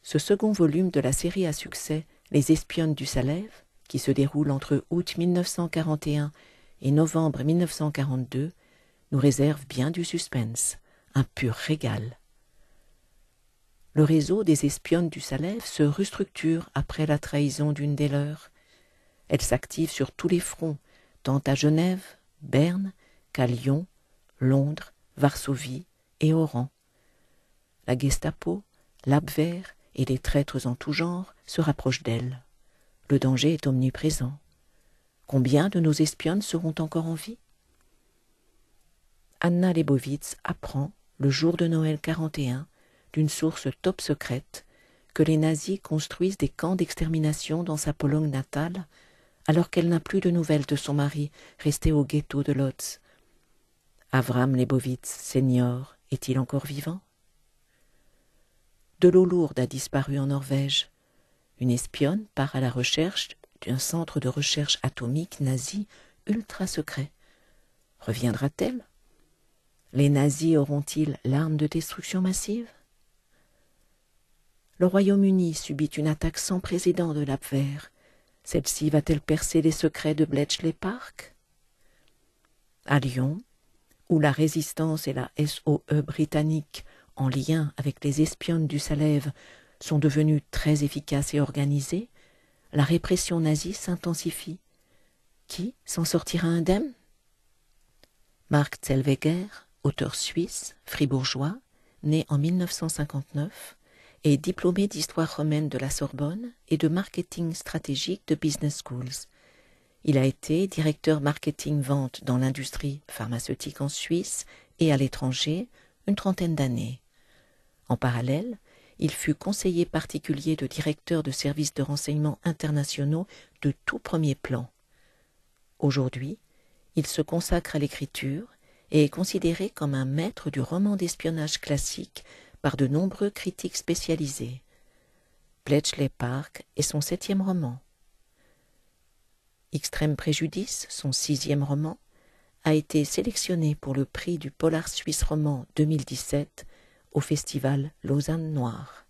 Ce second volume de la série à succès Les espionnes du Salève, qui se déroule entre août 1941 et novembre 1942, nous réserve bien du suspense, un pur régal. Le réseau des espionnes du Salève se restructure après la trahison d'une des leurs. Elle s'active sur tous les fronts, tant à Genève, Berne, qu'à Lyon, Londres, Varsovie et Oran. La Gestapo, l'Abwehr et les traîtres en tout genre se rapprochent d'elle. Le danger est omniprésent. Combien de nos espionnes seront encore en vie? Anna Leibovitz apprend, le jour de Noël 41, d'une source top secrète, que les nazis construisent des camps d'extermination dans sa Pologne natale, alors qu'elle n'a plus de nouvelles de son mari, resté au ghetto de Lodz. Avram Leibovitz, senior, est-il encore vivant? De l'eau lourde a disparu en Norvège. Une espionne part à la recherche d'un centre de recherche atomique nazi ultra secret. Reviendra-t-elle? Les nazis auront-ils l'arme de destruction massive? Le Royaume-Uni subit une attaque sans précédent de l'Abwehr. Celle-ci va-t-elle percer les secrets de Bletchley Park? À Lyon, où la résistance et la SOE britannique, en lien avec les espionnes du Salève, sont devenues très efficaces et organisées, la répression nazie s'intensifie. Qui s'en sortira indemne? Mark Zellweger, auteur suisse, fribourgeois, né en 1959, est diplômé d'histoire romaine de la Sorbonne et de marketing stratégique de Business Schools. Il a été directeur marketing-vente dans l'industrie pharmaceutique en Suisse et à l'étranger une trentaine d'années. En parallèle, il fut conseiller particulier de directeur de services de renseignement internationaux de tout premier plan. Aujourd'hui, il se consacre à l'écriture et est considéré comme un maître du roman d'espionnage classique par de nombreux critiques spécialisés. Bletchley Park est son 7e roman. Extrême préjudice, son 6e roman, a été sélectionné pour le prix du Polar Suisse Roman 2017 au festival Lausanne Noir.